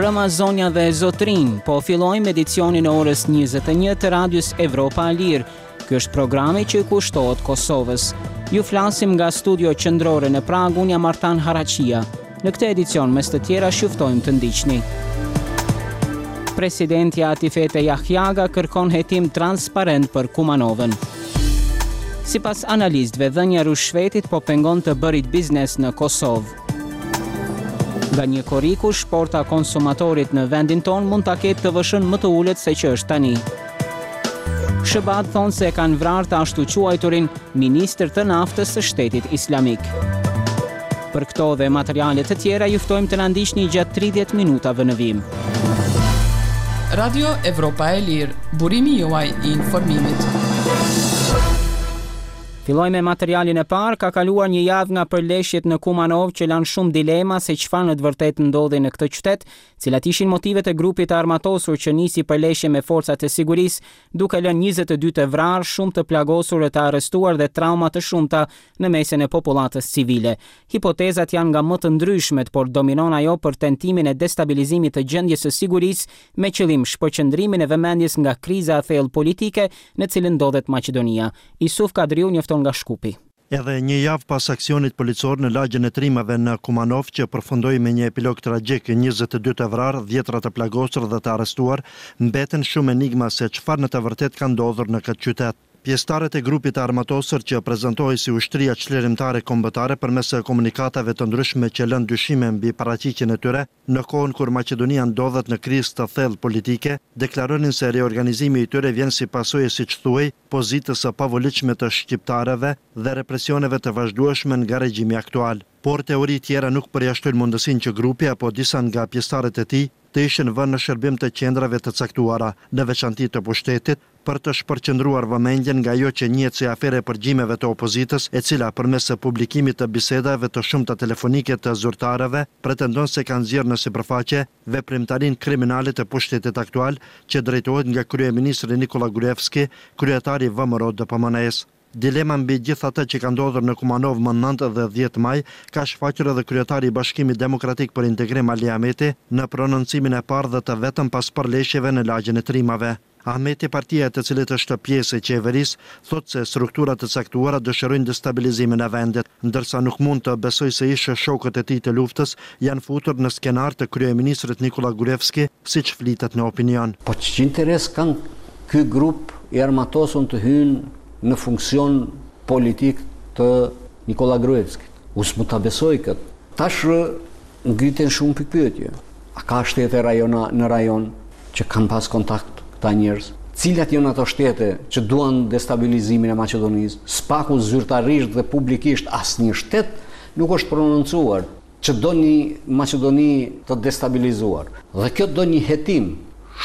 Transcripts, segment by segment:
mbrëma zonja dhe zotrin, po fillojmë edicionin e orës 21 të Radios Evropa e Lirë. Ky është programi që i kushtohet Kosovës. Ju flasim nga studio qendrore në Prag, unë jam Artan Haraqia. Në këtë edicion, mes të tjera, shuftojmë të ndiqni. Presidenti Atifete Jahjaga kërkon hetim transparent për Kumanovën. Sipas analistëve, dhënia rushvetit po pengon të bërit biznes në Kosovë. Nga një korikush, shporta konsumatorit në vendin ton mund ta ketë TVSH-n më të ulët se që është tani. SHBAT thonë se kanë vrarë të ashtu quajturin ministër të naftës së Shtetit Islamik. Për këto dhe materialet të tjera ju ftojmë të na ndiqni gjatë 30 minutave në vim. Radio Evropa e Lirë, burimi juaj i informimit. Filloj me materialin e parë, ka kaluar një javë nga përleshjet në Kumanov që lanë shumë dilema se çfarë në të vërtetë ndodhi në këtë qytet, cilat ishin motivet e grupit të armatosur që nisi përleshje me forcat e sigurisë, duke lënë 22 të vrarë, shumë të plagosur e të arrestuar dhe trauma të shumta në mesin e popullatës civile. Hipotezat janë nga më të ndryshmet, por dominon ajo për tentimin e destabilizimit të gjendjes së sigurisë me qëllim shpërqendrimin e vëmendjes nga kriza e thellë politike në cilën ndodhet Maqedonia. Isuf Kadriu nga Shkupi. Edhe një javë pas aksionit policor në lagjen e trimave në Kumanov që përfundoi me një epilog tragjik, 22 të vrarë, 10 të plagosur dhe të arrestuar, mbeten shumë enigma se çfarë në të vërtetë ka ndodhur në këtë qytet. Pjesëtarët e grupit armatosur që prezantohej si ushtria çlirimtare kombëtare përmes komunikatave të ndryshme që lënë dyshime mbi paraqitjen e tyre, në kohën kur Maqedonia ndodhet në krizë të thellë politike, deklaronin se reorganizimi i tyre vjen si pasojë, siç thuaj, pozitës së pavolitshme të shqiptarëve dhe represioneve të vazhdueshme nga regjimi aktual. Por teori tjera nuk përjashtojnë mundësinë që grupi apo disa nga pjesëtarët e tij të ishin vënë në shërbim të qendrave të caktuara, në veçanti të pushtetit, për të shpërqendruar vëmendjen nga ajo që njihet si afere e përgjimeve të opozitës, e cila përmes publikimit të bisedave të shumta telefonike të zyrtarëve pretendon se kanë nxjerrë në sipërfaqe veprimtarinë kriminale të pushtetit aktual, që drejtohet nga kryeministri Nikola Gruevski, kryetari i VMRO-DPMNE-s. Dilema mbi gjithë atë që ka ndodhur në Kumanov më 9 dhe 10 maj ka shfaqur edhe kryetari i Bashkimit Demokratik për Integrim Ali Ahmeti në prononcimin e parë dhe të vetëm pas përleshjeve në lagjen e trimave. Ahmeti, partia e të cilit është pjesë e qeverisë, thotë se strukturat të caktuara dëshirojnë destabilizimin e vendit, ndërsa nuk mund të besojë se ish shokët e tij të luftës janë futur në skenar të kryeministrit Nikola Gruevski, siç flitet në opinion. Po ç'interes interes kanë ky grup i armatosur të hyjnë në funksion politik të Nikola Gruevskit? S'mund ta besoj këtë. Tash ngriten shumë pikpyetje. A ka shtete në rajon që kanë pas kontakt këta njerëz? Cilat janë ato shtete që duan destabilizimin e Maqedonisë? Spaku zyrtarisht dhe publikisht asnjë shtet nuk është prononcuar që do një Maqedoni të destabilizuar. Dhe kjo do një hetim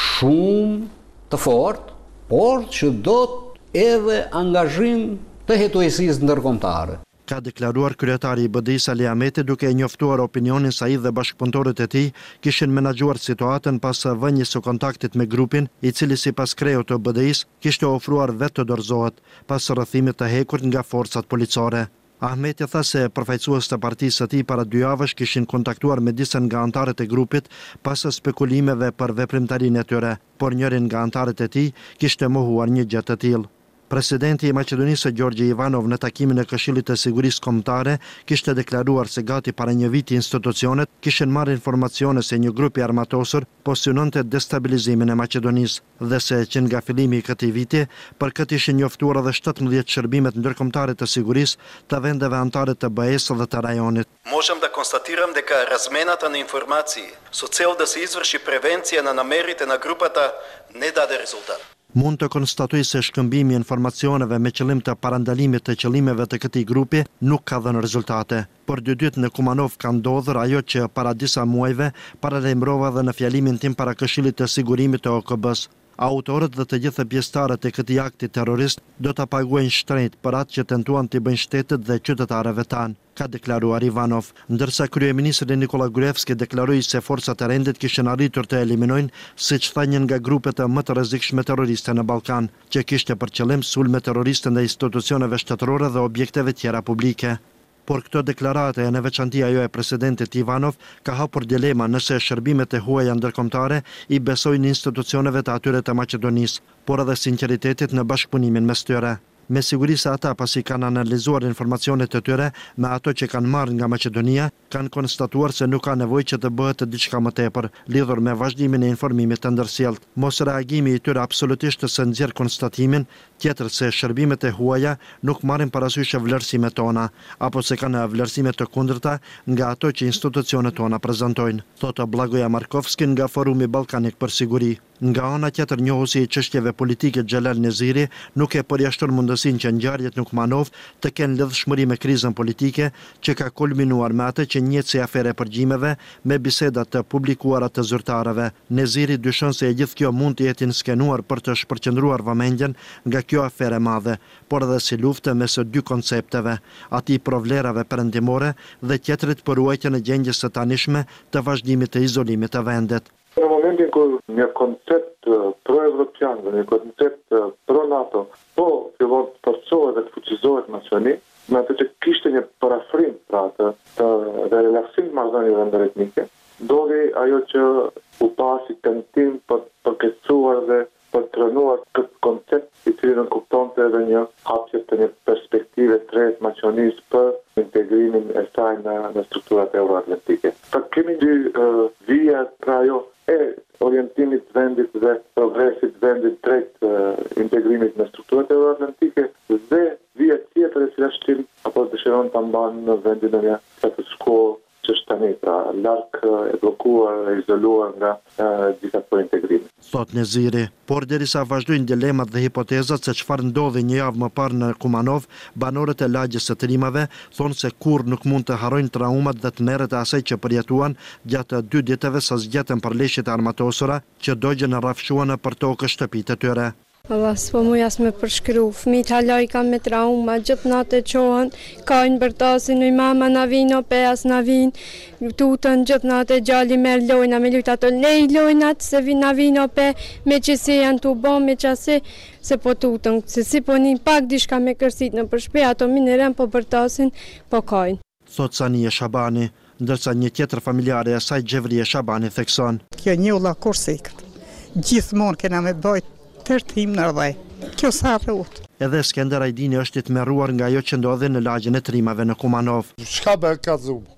shumë të fortë, por që do edhe angazhim të hetuesisë ndërkombëtare. Ka deklaruar kryetari i BDI-s Ali Ahmeti, duke njoftuar opinionin se ai dhe bashkëpunëtorët e tij kishin menaxhuar situatën pas vënies së kontaktit me grupin, i cili sipas kreut të BDI-s kishte ofruar vetë të dorëzohet pas rrëthimit të hekur nga forcat policore. Ahmeti tha se përfaqësues të partisë së tij para 2 javësh kishin kontaktuar me disa nga anëtarët e grupit pas spekulimeve për veprimtarinë e tyre, por njërin nga anëtarët e tij kishte mohuar një gjë të tillë. Presidenti i Maqedonisë Gjorgji Ivanov në takimin e Këshillit të Sigurisë Kombëtare kishte deklaruar se gati para një viti institucionet kishin marrë informacione se një grup i armatosur po synonte destabilizimin e Maqedonisë dhe se që nga fillimi i këtij viti për këtë ishin njoftuar edhe 17 shërbimet ndërkombëtare të sigurisë të vendeve anëtare të BE-s dhe të rajonit. Можем да констатирам дека размената на информации со цел да се изврши превенција на намерите на групата не даде резултат. Mund të konstatoj se shkëmbimi i informacioneve me qëllim të parandalimit të qëllimeve të këtij grupi nuk ka dhënë rezultate. Por 2 ditë në Kumanov ka ndodhur ajo që para disa muajve paralajmërova dhe në fjalimin tim para Këshillit të Sigurimit të OKB-s. Autorët dhe të gjithë pjesëtarët e këtij akti terrorist do ta paguajnë shtrenjtë për atë që tentuan t'i bëjnë shtetit dhe qytetarëve tanë, ka deklaruar Ivanov, ndërsa kryeministri Nikola Gruevski deklaroi se forcat e rendit kishin arritur të eliminojnë, siç tha, një nga grupet më të rrezikshme terroriste në Ballkan, që kishte për qëllim sulme terroriste ndaj institucioneve shtetërore dhe objekteve tjera publike. Por këto deklarate e në veçanti ajo e presidentit Ivanov ka hapur dilema nëse shërbimet e huaja ndërkombëtare i besojnë institucioneve të atyre të Maqedonisë, por edhe sinqeritetit në bashkëpunimin mes tyre. Me siguri se ata pasi kanë analizuar informacionet e tyre me ato që kanë marrë nga Maqedonia, kanë konstatuar se nuk ka nevojë që të bëhet diçka më tepër lidhur me vazhdimin e informimit të ndërsjellët. Mos reagimi i tyre absolutisht se nxjerr konstatimin tjetër se shërbimet e huaja nuk marrin parasysh vlerësimet tona, apo se kanë vlerësime të kundërta nga ato që institucionet tona prezantojnë, thotë Blagoja Markovski nga Forumi Ballkanik për Siguri. Nga ana tjetër, njohuesi i çështjeve politike Xhelal Neziri nuk e përjashton mundësinë që ngjarjet në Kumanov të kenë lidhshmëri me krizën politike që ka kulminuar me atë që njihet si afere përgjimeve me biseda të publikuara të zyrtarëve. Neziri dyshon se gjithë kjo mund të jetë skenuar për të shpërqendruar vëmendjen nga kjo afere madhe, por edhe si luftë mes dy koncepteve, ati pro vlerave perëndimore dhe tjetrit për ruajtjen e gjendjes së tanishme të vazhdimit të izolimit të vendit. Në momentin kur një koncept pro-evropian dhe një koncept pro-NATO fillon të forcohet dhe të fuqizohet në qëni, me atë që kishte një parafrim pra dhe relaksim të marrëdhënieve ndëretnike, doli ajo që u pasi tentim për përkecuar dhe për të rënuar këtë koncept i cili nuk kuptonte edhe një hapje të një perspektive të re të Maqedonisë për integrimin e saj në strukturat euroatlantike. Ta kemi dy vija pra ajo e orientimit të vendit dhe progresit të vendit drejt integrimit në strukturat euroatlantike dhe vija tjetër e cila shtin apo dëshiron ta mbanë në vendin e një status quo që është tani pra larg e bllokuar e izoluar nga gjitha këto integrime. Thot Neziri, por derisa vazhdojnë dilemat dhe hipotezat se çfarë ndodhi një javë më parë në Kumanov, banorët e lagjes së Trimave thonë se kurrë nuk mund të harrojnë traumat dhe tmerret e asaj që përjetuan gjatë 2 ditëve sa zgjetën përleshjet e armatosura që dogjën rrafshuan për tokë shtëpitë e tyre. Allah, s'po mu jas me përshkru, fëmijët halaj kanë me trauma, gjithë natë e qohën, kajnë bërtasin, nëj mama na vinë, o pejas na vinë, tutën gjithë natë e gjalli merë lojna, me lujtë ato lej lojnat, se na vinë o pe, me që si janë të bo, me qase, se po tutën, se si po një pak dishka me kërsit në përshpe, ato mineren po bërtasin, po kajnë. Thot Sania Shabani, ndërsa një tjetër familjare e saj Gjevrie Shabani thekson. Kjo një ulla kursikët, gjithmonë kena me bëjt tërtim në rdhej. Kjo sa rrut. Edhe Skender Ajdini është i tmerruar nga ajo që ndodhi në lagjen e Trimave në Kumanov. Çka be ka zumë?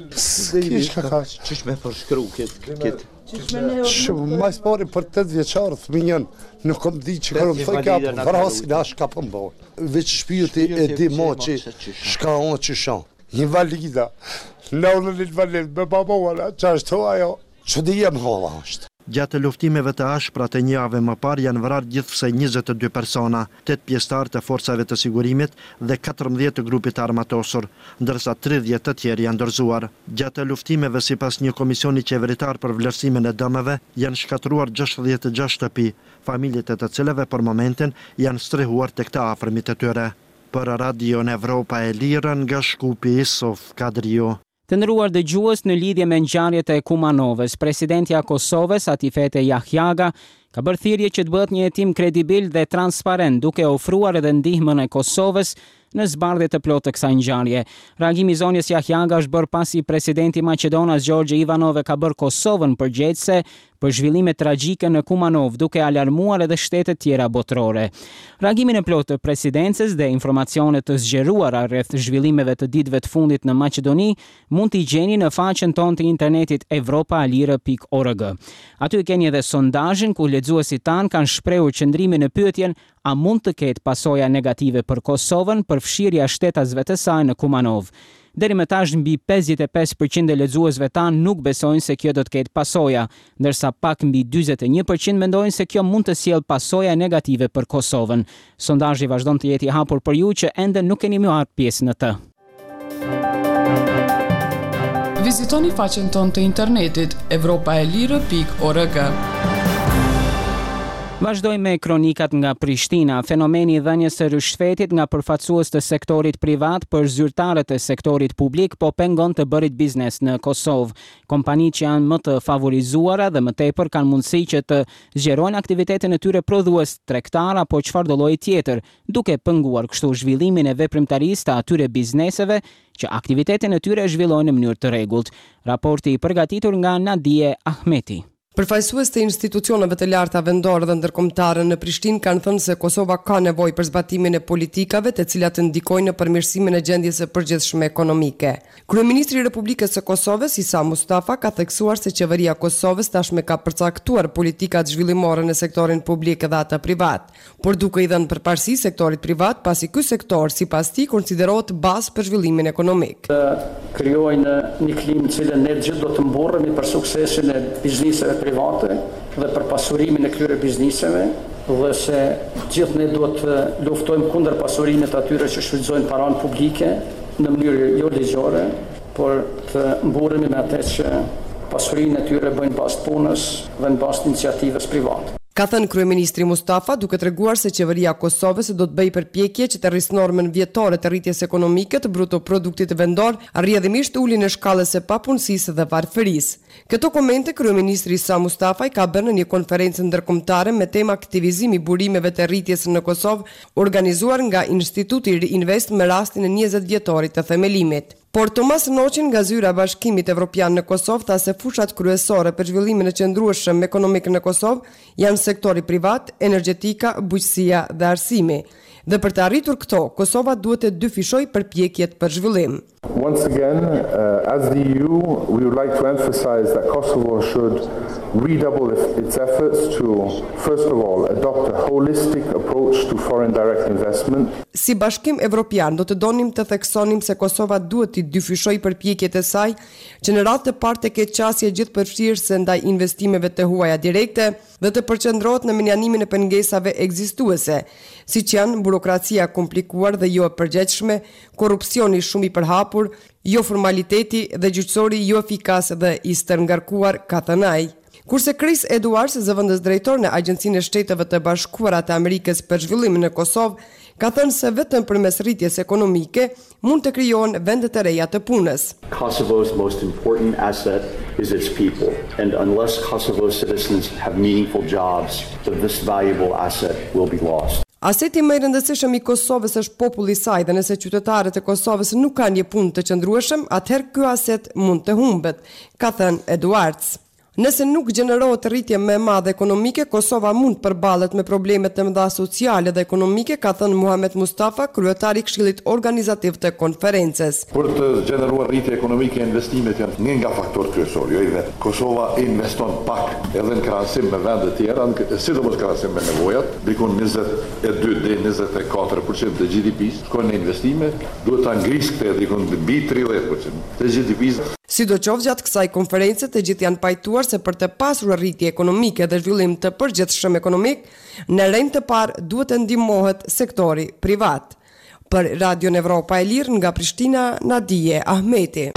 Çish me përshkru këtë? Shumë, ma spori për 8 vjeqarë thëminjën, nuk kom di që kërëm thëj ka për vrasin, a shka për mboj. Veç shpirti e di mo që shka onë që shanë. Një valida, në unë një valid, me babohala, që është to ajo, që di jem hola është. Gjatë luftimeve të ashpra të një javë më parë janë vrarë gjithsej 22 persona, 8 pjesëtar të forcave të sigurimit dhe 14 të grupit armatosur, ndërsa 30 të tjerë janë dorëzuar. Gjatë luftimeve sipas një komisioni qeveritar për vlerësimin e dëmeve janë shkatruar 66 shtëpi, familjet e të cilave për momentin janë strehuar tek të afërmit e tyre. Për Radio Evropa e Lirë nga Shkupi, Sof Kadriu. Të nderuar dëgjues, në lidhje me ngjarjet e Kumanovës, presidentja e Kosovës, Atifete Jahjaga, ka bërë thirrje që të bëhet një hetim kredibil dhe transparent, duke ofruar edhe ndihmën e Kosovës në zbardhje të plotë të kësaj ngjarje. Reagimi i zonjës Jahjaga është bërë pasi presidenti Maqedonas Gjorgje Ivanov ka bërë Kosovën përgjegjëse për zhvillime tragjike në Kumanov, duke alarmuar edhe shtetet tjera botërore. Reagimin e plotë të presidencës dhe informacione të zgjeruara rreth zhvillimeve të ditëve të fundit në Maqedoni mund t'i gjeni në faqen tonë të internetit evropaalire.org. Aty keni edhe sondazhin ku lexuesit tanë kanë shprehur qëndrimin në pyetjen a mund të ketë pasoja negative për Kosovën për fshirja e shtetasve të saj në Kumanov. Deri më tash mbi 55% e lexuesve tanë nuk besojnë se kjo do të ketë pasoja, ndërsa pak mbi 41% mendojnë se kjo mund të sjellë pasoja negative për Kosovën. Sondazhi vazhdon të jetë i hapur për ju që ende nuk keni marrë pjesë në të. Vizitoni faqen tonë të internetit evropaelire.org. Vazhdoj me kronikat nga Prishtina. Fenomeni i dhënies së rishfetit nga përfaqësues të sektorit privat për zyrtarët e sektorit publik po pengon të bërit biznes në Kosovë. Kompanitë që janë më të favorizuara dhe më tepër kanë mundësi që të zgjerojnë aktivitetin e tyre prodhues tregtar apo çfarëdo lloji tjetër, duke penguar kështu zhvillimin e veprimtarisë të atyre bizneseve që aktivitetin e tyre zhvillojnë në mënyrë të rregullt. Raporti i përgatitur nga Nadie Ahmeti. Përfaqësues të institucioneve të larta vendore dhe ndërkombëtare në Prishtinë kanë thënë se Kosova ka nevojë për zbatimin e politikave të cilat ndikojnë në përmirësimin e gjendjes së përgjithshme ekonomike. Kryeministri i Republikës së Kosovës, Isa Mustafa, ka theksuar se qeveria e Kosovës tashmë ka përcaktuar politikat zhvillimore në sektorin publik dhe atë privat, por duke i dhënë përparësi sektorit privat, pasi ky sektor sipas tij konsiderohet bazë për zhvillimin ekonomik. Krijojnë një klimë që ne gjithë do të mburremi për suksesin e bizneseve private dhe për pasurimin e këtyre bizneseve dhe se gjithë ne duhet të luftojmë kundër pasurimit atyre që shfrytëzojnë paranë publike në mënyrë jo ligjore, por të mburremi me atë që pasurinë e tyre bëjnë bazë punës dhe në bazë iniciativës private. Ka thënë kryeministri Mustafa, duke treguar se qeveria e Kosovës do të bëjë përpjekje që të rrisë normën vjetore të rritjes ekonomike të bruto produktit vendor, rrjedhimisht uljen e shkallës së papunësisë dhe varfërisë. Këto komente kryeministri Isa Mustafa i ka bërë në një konferencë ndërkombëtare me temë aktivizimi burimeve të rritjes në Kosovë, organizuar nga Instituti Ri-Invest me rastin e 20 vjetorit të themelimit. Por Tomas Noqin nga zyra e Bashkimit Evropian në Kosovë tha se fushat kryesore për zhvillimin e qëndrueshëm ekonomik në Kosovë janë sektori privat, energjetika, bujqësia dhe arsimi. Dhe për të arritur këto, Kosova duhet të dyfishojë përpjekjet për zhvillim. Once again, as the EU, we would like to emphasize that Kosovo should redouble its efforts to, first of all, adopt a holistic approach to foreign direct investment. Si Bashkim Evropian, do të donim të theksonim se Kosova duhet të dyfishojë përpjekjet e saj, që në radhë të parë të ketë qasje gjithëpërfshirëse ndaj investimeve të huaja direkte dhe të përqendrohet në menjanimin e pengesave ekzistuese, siç janë burokracia komplikuar dhe jo e përgjegjshme, korrupsioni shumë i përhapur, jo formaliteti dhe gjyqësori jo efikas dhe i stërngarkuar, ka thënë ai. Kurse Chris Edwards, zëvendës drejtor në Agjencinë e Shteteve të Bashkuara të Amerikës për zhvillimin në Kosovë, ka thënë se vetëm përmes rritjes ekonomike mund të krijohen vende të reja të punës. Kosovo's most important asset is its people, and unless Kosovo's citizens have meaningful jobs, this valuable asset will be lost. Aseti më i rëndësishëm i Kosovës është populli i saj dhe nëse qytetarët e Kosovës nuk kanë një punë të qëndrueshëm, atëherë ky aset mund të humbet, ka thënë Edwards. Nëse nuk gjenerohet rritje më e madhe ekonomike, Kosova mund të përballet me probleme të mëdha sociale dhe ekonomike, ka thënë Muhamet Mustafa, kryetari i Këshillit Organizativ të konferencës. Për të gjeneruar rritje ekonomike, investimet janë një nga faktorët kryesorë, jo i vetë. Kosova investon pak edhe në krahasim me vende të tjera, sidomos krahasim me nevojat, diku 22 deri 24% të GDP-s shkojnë në investime, duhet ta ngrisë këtë diku mbi 30% të GDP-s. Sidoqoftë gjatë kësaj konference të gjithë janë pajtuar se për të pasur rritje ekonomike dhe zhvillim të përgjithshëm ekonomik, në rend të parë duhet të ndihmohet sektori privat. Për Radion Evropa e Lirë nga Prishtina, Nadie Ahmeti.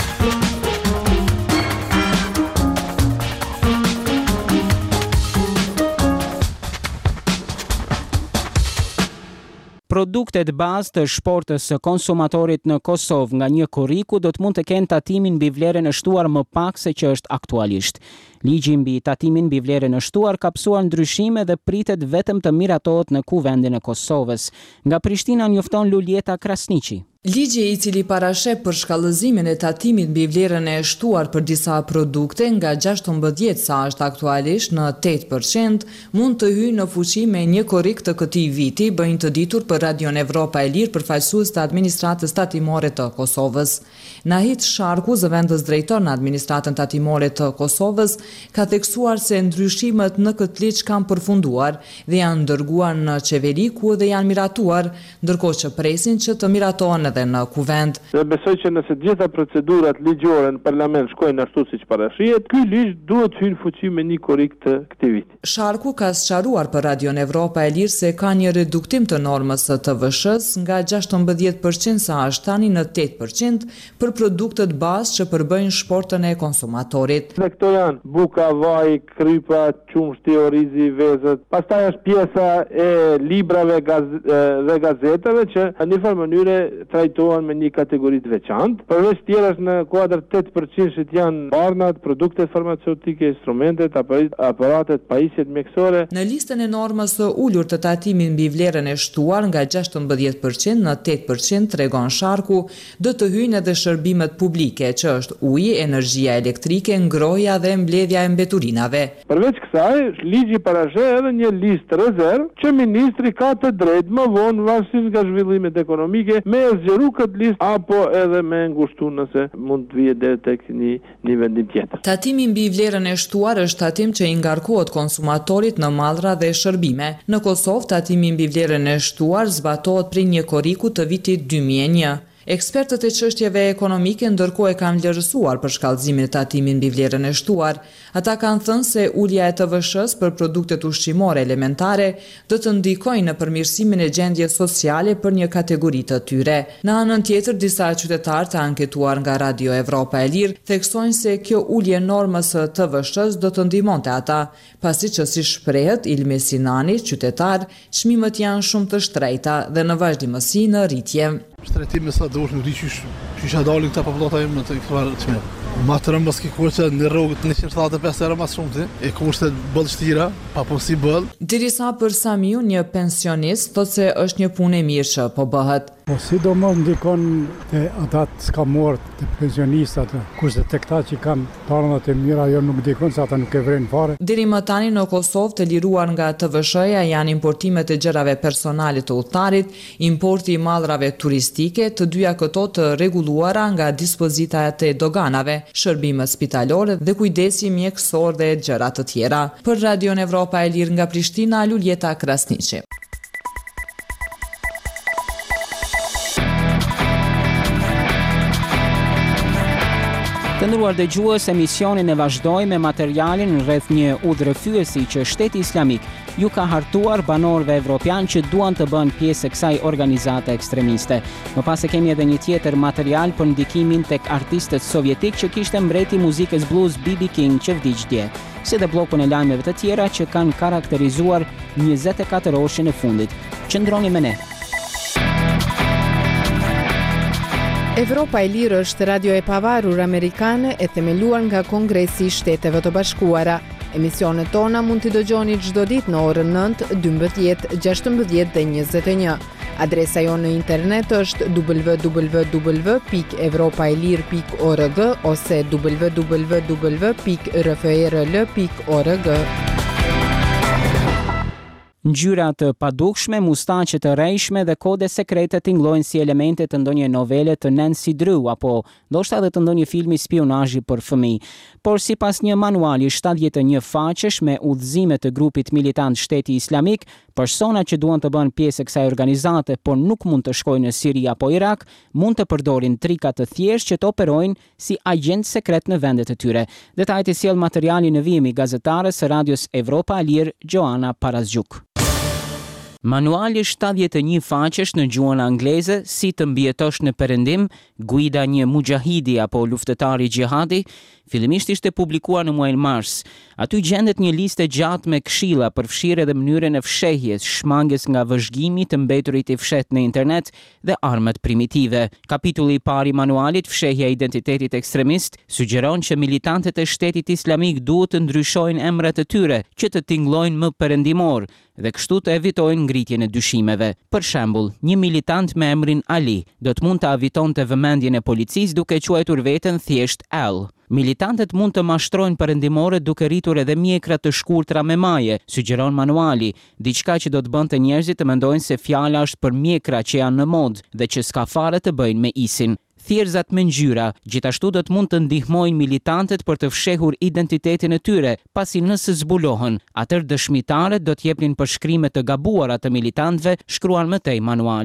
Produktet bazë të shportës së konsumatorit në Kosovë nga një korriku do të mund të kenë tatimin mbi vlerën e shtuar më pak se që është aktualisht. Ligji mbi tatimin mbi vlerën e shtuar ka psuar ndryshime dhe pritet vetëm të miratohet në kuvendin e Kosovës. Nga Prishtina njofton Lulieta Krasniqi. Ligji i cili parashep për shkallëzimin e tatimit mbi vlerën e shtuar për disa produkte nga 16 sa është aktualisht në 8%, mund të hyjë në fuqi me një korrik të këtij viti, bëjnë të ditur për Radion Evropa e Lirë përfaqësues të administratës tatimore të Kosovës. Nahit Sharku, zëvendës drejtor në administratën tatimore të Kosovës, ka theksuar se ndryshimet në këtë ligj kanë përfunduar dhe janë dërguar në qeveri ku dhe janë miratuar, ndërkohë që presin që të miratohen edhe në kuvend. Dhe besoj që nëse gjitha procedurat ligjore në parlament shkojnë ashtu siç parashihet, ky ligj duhet hynë fuqi me një korrik të këtij viti. Sharku ka sqaruar për Radion Evropa e Lirë se ka një reduktim të normës së TVSH-s nga 16% sa është tani në 8% për produktet bazë që përbëjnë shportën e konsumatorit. Dhe këto janë buka, vaj, krypa, qumshti, orizi, vezët. Pastaj është pjesa e librave dhe gazetave që në një farë mënyre trajtohen me një kategori të veçantë. Përveç tjera në kuadër 8% janë barnat, produktet farmaceutike, instrumentet, aparatet, pajisjet mjekësore. Në listën e normës së ulur të tatimit mbi vlerën e shtuar nga 16% në 8% tregon Sharku, do të hyjnë edhe shërbimet publike, që është uji, energjia elektrike, ngrohja dhe mbledhja e mbeturinave. Përveç kësaj, ligji parasheh edhe një listë rezervë që ministri ka të drejtë më vonë varësisht nga zhvillimet ekonomike me zgjeru këtë listë apo edhe me ngushtu nëse mund të vijë deri tek një vendim tjetër. Tatimi mbi vlerën e shtuar është tatim që i ngarkohet konsumatorit në mallra dhe shërbime. Në Kosovë, tatimi mbi vlerën e shtuar zbatohet prej një korriku të vitit 2001. Ekspertët e çështjeve ekonomike ndërkohë e kanë vlerësuar për shkallëzimin e tatimit mbi vlerën e shtuar. Ata kanë thënë se ulja e TVSH-s për produktet ushqimore elementare do të ndikojë në përmirësimin e gjendjes sociale për një kategori të tyre. Në anën tjetër, disa qytetarë të anketuar nga Radio Evropa e Lirë theksojnë se kjo ulje normës së TVSH-s do të ndihmonte ata, pasi që si shprehet Ilmi Sinani, qytetar, çmimet janë shumë të shtrejta dhe në vazhdimësi në rritje. Shtrejtimi sa duhet në rriqish që dalin këta popullata im në të këfar të mirë. Ma të rëmë bëski kurse në rrugët 175 euro mas shumë e kurse bëllë shtira, pa po si bëllë. Dirisa për Samiu, një pensionist, thot se është një punë e mirë që po bëhet. Po sidomos ndikon të ata s'ka morë të pensionistat, kurse të këta që kanë tarëndat e mira, jo nuk ndikon se ata nuk e vrenë fare. Deri më tani në Kosovë të liruar nga TVSH-ja janë importimet e gjërave personale të udhëtarit, importi i mallrave turistike, të dyja këto të rregulluara nga dispozitat e doganave, shërbimet spitalore dhe kujdesi mjekësor dhe gjëra të tjera. Për Radion Evropa e Lirë nga Prishtina, Luljeta Krasniqi. Të nderuar dëgjues, emisionin e vazhdoi me materialin rreth një udhërrëfyesi që Shteti Islamik ju ka hartuar banorëve evropian që duan të bënë pjesë e kësaj organizate ekstremiste. Më pas e kemi edhe një tjetër material për ndikimin tek artistët sovjetik që kishte mbreti muzikës blues B.B. King që vdiq dje, si dhe bllokun e lajmeve të tjera që kanë karakterizuar 24 orëshin e fundit. Qëndroni me ne. Evropa e Lirë është radio e pavarur amerikane e themeluar nga Kongresi i Shteteve të Bashkuara. Emisionet tona mund t'i dëgjoni çdo ditë në orën 9, 12, 16 dhe 21. Adresa jonë në internet është www.evropaelir.org ose www.rfrl.org. Ngjyra të padukshme, mustaqe të rrejshme dhe kode sekrete tingëllojnë si elemente të ndonjë novele të Nancy Drew apo ndoshta edhe të ndonjë filmi spionazhi për fëmijë. Por sipas një manuali 71 faqesh me udhëzime të grupit militant Shteti Islamik, persona që duan të bënë pjesë e kësaj organizate por nuk mund të shkojnë në Siri apo Irak, mund të përdorin trika të thjeshtë që të operojnë si agent sekret në vendet e tyre. Detajt i sjell materiali në vijim i gazetares së Radios Evropa e Lirë, Joana Parazgjuk. Manuali 71 faqesh në gjuhën angleze, si të mbijetosh në perëndim, guida një mujahidi apo luftëtari xhihadi, fillimisht ishte publikuar në muajin mars. Aty gjendet një listë gjatë me këshilla për fshirje dhe mënyrën e fshehjes, shmangjes nga vëzhgimi të mbeturit i fshet në internet dhe armët primitive. Kapitulli i parë i manualit, fshehja e identitetit ekstremist, sugjeron që militantët e Shtetit Islamik duhet të ndryshojnë emrat e tyre që të tingëllojnë më perëndimor dhe kështu të evitojnë ngritjen e dyshimeve. Për shembull, një militant me emrin Ali do të mund të evitonte vëmendjen e policisë duke quajtur veten thjesht Al. Militantët mund të mashtrojnë perëndimorët duke rritur edhe mjekra të shkurtra me maje, sugjeron manuali, diçka që do të bënte njerëzit të mendojnë se fjala është për mjekra që janë në mod dhe që s'ka fare të bëjnë me isin. Thjerëzat me ngjyra gjithashtu do të mund të ndihmojnë militantët për të fshehur identitetin e tyre, pasi nëse zbulohen, atëherë dëshmitarët do të jepnin përshkrime të gabuara të militantëve, shkruan më tej manuali.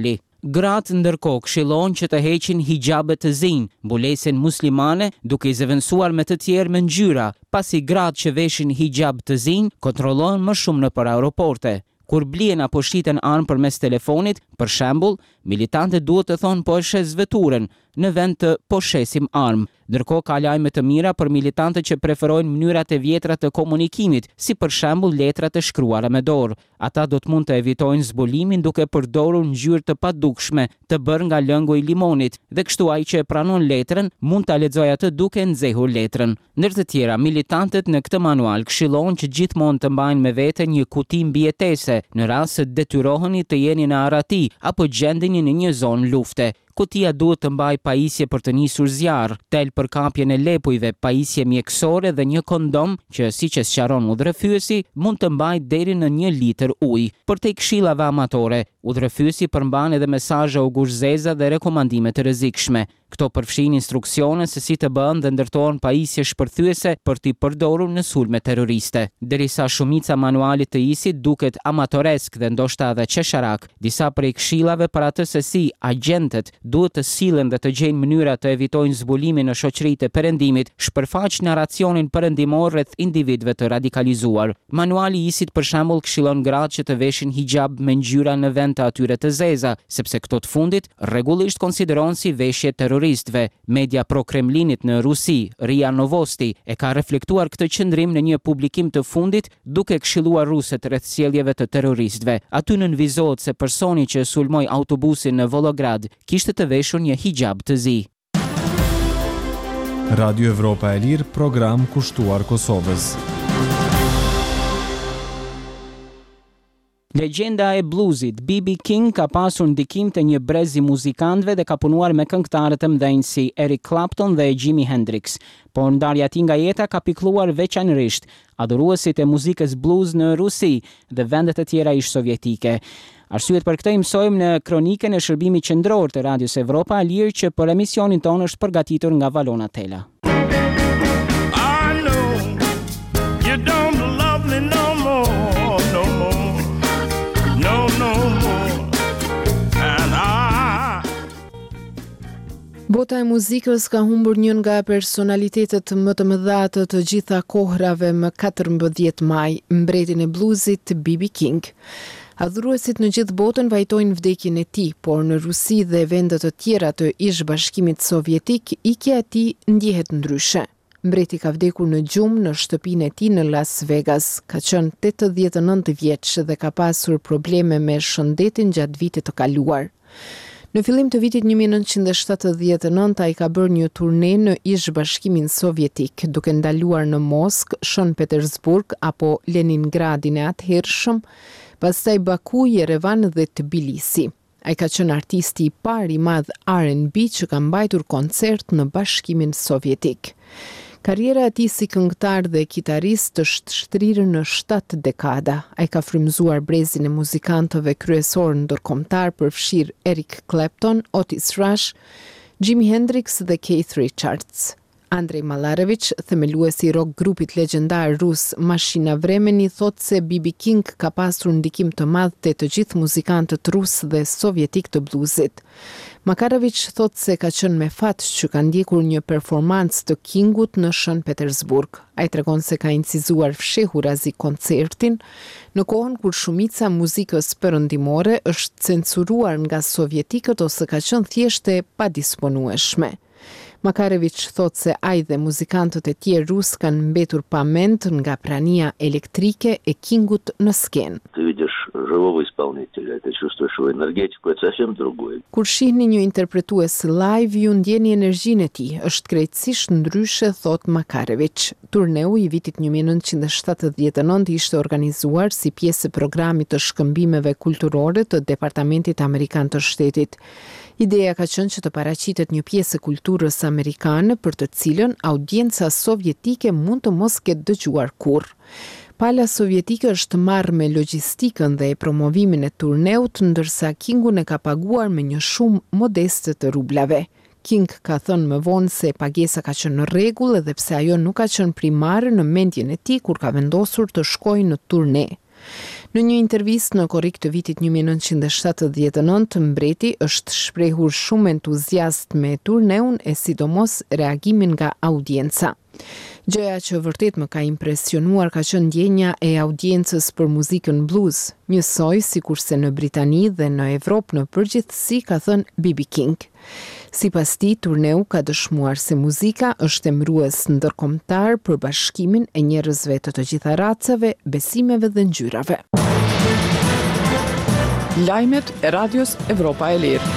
Gratë ndërkohë këshillojnë që të heqin hijabet të zi, mbulesjen muslimane duke i zëvendësuar me të tjerë me ngjyra, pasi gratë që veshin hijab të zi kontrollohen më shumë nëpër aeroporte. Kur blien apo shiten armë përmes telefonit, për shembull, militantët duhet të thonë po e shes veturën në vend të po shesim armë. Ndërkohë ka lajme të mira për militantët që preferojnë mënyrat e vjetra të komunikimit, si për shembull letrat e shkruara me dorë. Ata do të mund të evitojnë zbulimin duke përdorur ngjyrë të padukshme të bërë nga lëngu i limonit, dhe kështu ai që e pranon letrën mund ta lexojë atë duke nxehur letrën. Ndër të tjera, militantët në këtë manual këshillojnë që gjithmonë të mbajnë me vete një kuti mbijetese në rast se detyroheni të jeni në arati apo gjendeni në një zonë lufte. Kutia duhet të mbaj pajisje për të nisur zjarr, tel për kapjen e lepujve, pajisje mjekësore dhe një kondom që, siç e sqaron udhëfyesi, mund të mbaj deri në 1 litër ujë. Për te këshillave amatore, udhëfyesi përmban edhe mesazhe uguzeza dhe rekomandime të rrezikshme. Këto përfshin instruksione se si të bëhen dhe ndërtohen pajisje shpërthyese për t'i përdorur në sulme terroriste. Derisa shumica manualit të ISIT duket amatoresk dhe ndoshta edhe qesharak, disa prej këshillave për atë se si agentët duhet të sillen dhe të gjejnë mënyra të evitojnë zbulimin në shoqëritë e perëndimit, shpërfaq narracionin perëndimor rreth individëve të radikalizuar. Manuali i ISIT për shembull këshillon gratë që të veshin hijab me ngjyra në vend të atyre të zeza, sepse këto të fundit rregullisht konsiderohen si veshje terroristëve. Media pro-Kremlinit në Rusi, RIA Novosti, e ka reflektuar këtë qëndrim në një publikim të fundit duke këshilluar ruset rreth sjelljeve të terroristëve. Aty nënvizohet se personi që sulmoi autobusin në Volograd kishte të veshur një hijab të zi. Radio Evropa e Lirë, program kushtuar Kosovës. Legjenda e bluesit B.B. King ka pasur ndikim të një brezi muzikantëve dhe ka punuar me këngëtarë të mëdhenj si Eric Clapton dhe Jimi Hendrix, por ndarja e tij nga jeta ka pikëlluar veçanërisht adhuruesit e muzikës blues në Rusi dhe vendet e tjera ish sovjetike. Arsyet për këtë i mësojmë në kronikën e shërbimit qendror të Radios Evropa e Lirë që për emisionin tonë është përgatitur nga Valona Tela. Bota e muzikës ka humbur një nga personalitetet më të mëdha të gjitha kohrave më 14 maj, mbretin e bluesit B.B. King. Adhuruesit në gjithë botën vajtojnë vdekjen e tij, por në Rusi dhe vende të tjera të ish-bashkimit sovjetik, ikja e tij ndjehet ndryshe. Mbreti ka vdekur në gjumë në shtëpinë e tij në Las Vegas. Ka qenë 89 vjeç dhe ka pasur probleme me shëndetin gjatë vitit të kaluar. Në fillim të vitit 1979 ai ka bërë një turne në ish-bashkimin sovjetik, duke ndaluar në Moskë, Shën Petersburg apo Leningradin e atëhershëm, pastaj Baku, Yerevan dhe Tbilisi. Ai ka qenë artisti i parë i madh R&B që ka mbajtur koncert në Bashkimin Sovjetik. Karriera e tij si këngëtar dhe kitarist është shtrirë në 7 dekada. Ai ka frymëzuar brezin e muzikantëve kryesor ndërkombëtar përfshir Eric Clapton, Otis Rush, Jimi Hendrix dhe Keith Richards. Andrei Malarevic, themeluesi i rock grupit legjendar rus Mashina Vremeni, thot se B.B. King ka pasur ndikim të madh te të gjithë muzikantët rus dhe sovjetik të bluesit. Makarovic thot se ka qenë me fat që ka ndjekur një performancë të Kingut në Shën Petersburg. Ai tregon se ka incizuar fshehurazi koncertin në kohën kur shumica muzikës perëndimore është censuruar nga sovjetikët ose ka qenë thjesht e padisponueshme. Makarovic thot se ai dhe muzikantët e tjerë rus kanë mbetur pa mend nga prania elektrike e Kingut në skenë. Kur shihni një interpretues live, ju ndjeni energjinë e tij, është krejtësisht ndryshe, thot Makarovic. Turneu i vitit 1979 ishte organizuar si pjesë e programit të shkëmbimeve kulturore të Departamentit Amerikan të Shtetit. Ideja ka qenë që të paraqitet një pjesë e kulturës amerikane për të cilën audienca sovjetike mund të mos ketë dëgjuar kurrë. Pala sovjetike është marrë me logjistikën dhe promovimin e turneut, ndërsa Kingun e ka paguar me një shumë modeste të rublave. King ka thënë më vonë se pagesa ka qenë në rregull edhe pse ajo nuk ka qenë primare në mendjen e tij kur ka vendosur të shkojë në turne. Në një intervistë në korrik të vitit 1979, mbreti është shprehur shumë entuziast me turneun e sidomos reagimin nga audienca. Gjëja që vërtet më ka impresionuar ka qenë ndjenja e audiencës për muzikën blues, njësoj sikurse në Britani dhe në Evropë në përgjithësi, ka thënë B.B. King. Sipas tij, turneu ka dëshmuar se muzika është emërues ndërkombëtar për bashkimin e njerëzve të gjitha racave, besimeve dhe ngjyrave. Lajmet e Radios Evropa e Lirë.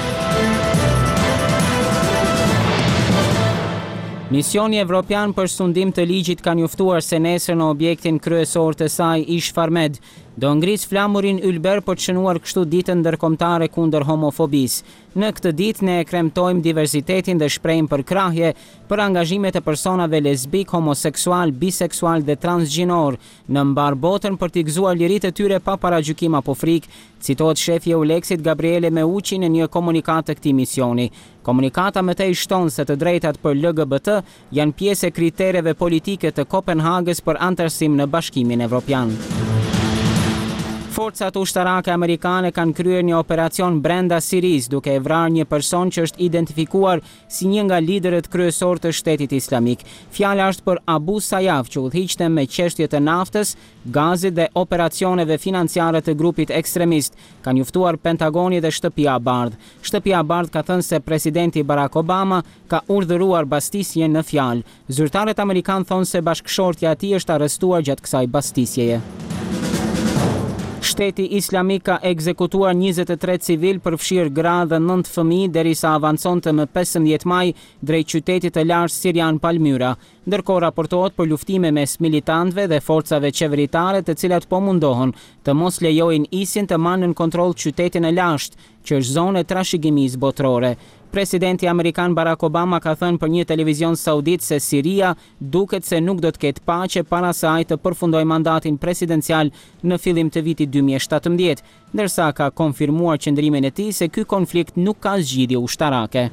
Misioni Evropian për sundim të ligjit ka njoftuar se nesër në objektin kryesor të saj Ish Farmed do ngris flamurin ylber për të shënuar kështu ditën ndërkombëtare kundër homofobisë. Në këtë ditë ne kremtojmë diversitetin dhe shprehim përkrahje për angazhimet e personave lesbik, homoseksual, biseksual dhe transgjinor në mbar botën për t'i gëzuar liritë e tyre pa paragjykim apo frikë, citohet shefi e Uleksit Gabriele Meucci në një komunikat të këtij misioni. Komunikata më tej shton se të drejtat për LGBT janë pjesë e kritereve politike të Kopenhagës për antarësim në Bashkimin Evropian. Forcat ushtarake amerikane kanë kryer një operacion brenda Sirisë duke e vrarë një person që është identifikuar si një nga liderët kryesor të Shtetit Islamik. Fjala është për Abu Sayyaf, që udhëhiqte me çështje të naftës, gazit dhe operacioneve financiare të grupit ekstremist, ka njoftuar Pentagoni dhe Shtëpia e Bardhë. Shtëpia e Bardhë ka thënë se presidenti Barack Obama ka urdhëruar bastisje në fjalë. Zyrtarët amerikanë thonë se bashkëshortja e tij është arrestuar gjatë kësaj bastisjeje. Shteti Islamik ka ekzekutuar 23 civil përfshirë gra dhe 9 fëmijë derisa avanconte më 15 maj drejt qytetit të lartë sirian Palmyra. Ndërkohë raportohet për luftime mes militantëve dhe forcave qeveritare të cilat po mundohen të mos lejojnë ISIL të marrë në kontroll qytetin e lashtë, që është zonë e trashëgimisë botërore. Presidenti amerikan Barack Obama ka thënë për një televizion saudit se Siria duket se nuk do të ketë paqe para se ai të përfundojë mandatin presidencial në fillim të vitit 2017, ndërsa ka konfirmuar qëndrimin e tij se ky konflikt nuk ka zgjidhje ushtarake.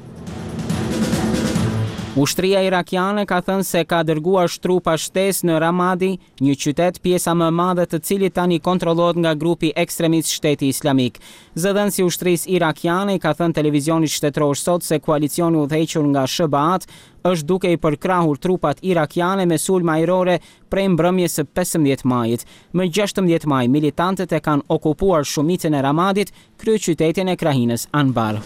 Ushtria irakiane ka thënë se ka dërguar trupa shtesë në Ramadi, një qytet pjesa më e madhe të cilit tani kontrollohet nga grupi ekstremist Shteti Islamik. Zëdhënësi i ushtrisë irakiane ka thënë televizionit shtetëror sot se koalicioni udhëhequr nga SBA është duke i përkrahur trupat irakiane me sulme ajrore prej mbrëmjes së 15 majit. Më 16 maj militantët e kanë okupuar shumicën e Ramadit, kryeqytetin e krahinës Anbar.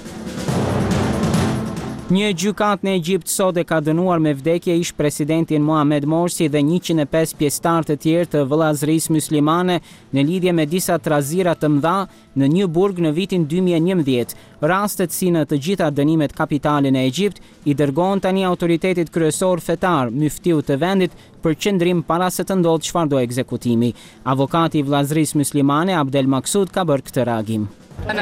Një gjykat në Egjipt sot e ka dënuar me vdekje ish presidentin Mohamed Morsi dhe 105 pjesëtar të tjerë të vëllazërisë muslimane në lidhje me disa trazira të mëdha në një burg në vitin 2011. Rastet si në të gjitha dënimet kapitale në Egjipt i dërgohen tani autoritetit kryesor fetar, muftiu të vendit, për qëndrim para se të ndodhë çfarëdo ekzekutimi. Avokati i vëllazërisë muslimane Abdel Maksud ka bërë këtë reagim.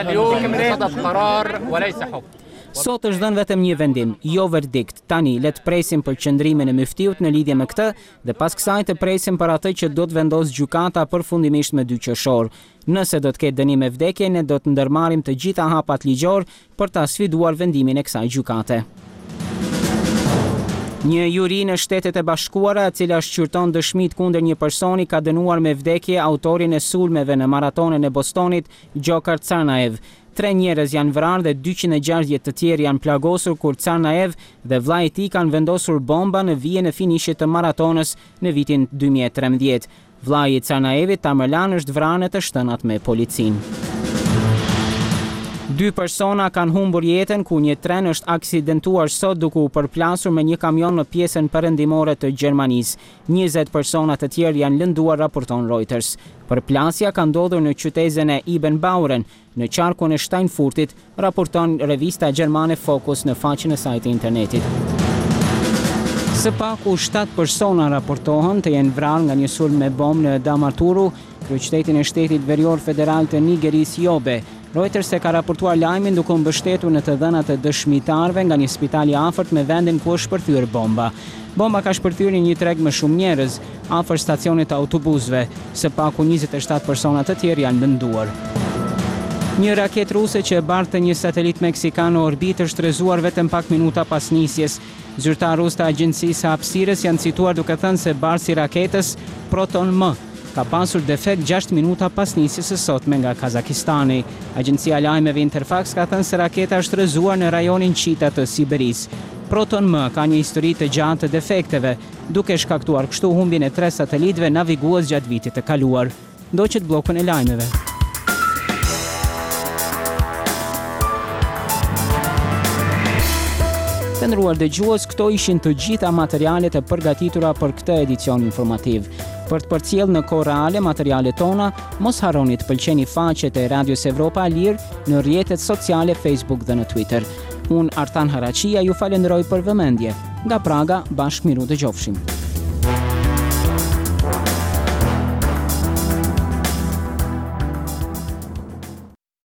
Sot është dhënë vetëm një vendim, jo verdikt. Tani le të presim për qëndrimin e muftiut në lidhje me këtë dhe pas kësaj të presim për atë që do të vendosë gjykata përfundimisht me 2 qershor. Nëse do të ketë dënim me vdekje, ne do të ndërmarrim të gjitha hapat ligjor për ta sfiduar vendimin e kësaj gjykate. Një juri në Shtetet e Bashkuara, e cila shqyrton dëshmitë kundër një personi, ka dënuar me vdekje autorin e sulmeve në maratonën e Bostonit, Gjokar Tsarnaev. 3 njerëz janë vrarë dhe 260 të tjerë janë plagosur kur Tsarnaev dhe vllai i tij kanë vendosur bomba në vijen e finishit të maratonës në vitin 2013. Vllai i Tsarnaevit, Tamerlan, është vrarë në të shtënat me policinë. 2 persona kanë humbur jetën ku një tren është aksidentuar sot duke u përplasur me një kamion në pjesën perëndimore të Gjermanisë. 20 persona të tjerë janë lënduar, raporton Reuters. Përplasja ka ndodhur në qytetin e Ibn Bauren, në qarkun e Steinfurtit, raporton revista gjermane Focus në faqen e saj të internetit. Së paku 7 persona raportohen të jenë vrarë nga një sulm me bombë në Damaturu, kryeqytetin e shtetit verior federal të Nigerisë Yobe. Reuters e ka raportuar lajmin duke u mbështetur në të dhënat e dëshmitarëve nga një spital i afërt me vendin ku është shpërthyer bomba. Bomba ka shpërthyer një treg me shumë njerëz afër stacionit të autobusëve. Së paku 27 persona të tjerë janë lënduar. Një raket ruse që e barte një satelit meksikan në orbitë është rrezuar vetëm pak minuta pas nisjes. Zyrtar rus të agjencisë së hapësirës janë cituar duke thënë se barsi raketës Proton M ka pasur defekt 6 minuta pas nisjes së sotme nga Kazakistani. Agjencia e lajmeve Interfax ka thënë se raketa është rrëzuar në rajonin Qita të Siberisë. Proton M ka një histori të gjatë të defekteve, duke shkaktuar kështu humbjen e 3 satelitëve navigues gjatë vitit të kaluar. Ndoqet bllokun e lajmeve. Të nderuar dëgjues, këto ishin të gjitha materialet e përgatitura për këtë edicion informativ. Për të përcjellë në kohë reale materialet tona, mos harroni të pëlqeni faqet e Radios Evropa Lirë në rrjetet sociale Facebook dhe në Twitter. Unë Artan Haraqia ju falenderoj për vëmendje. Nga Praga, bashkë miru dëgjofshim.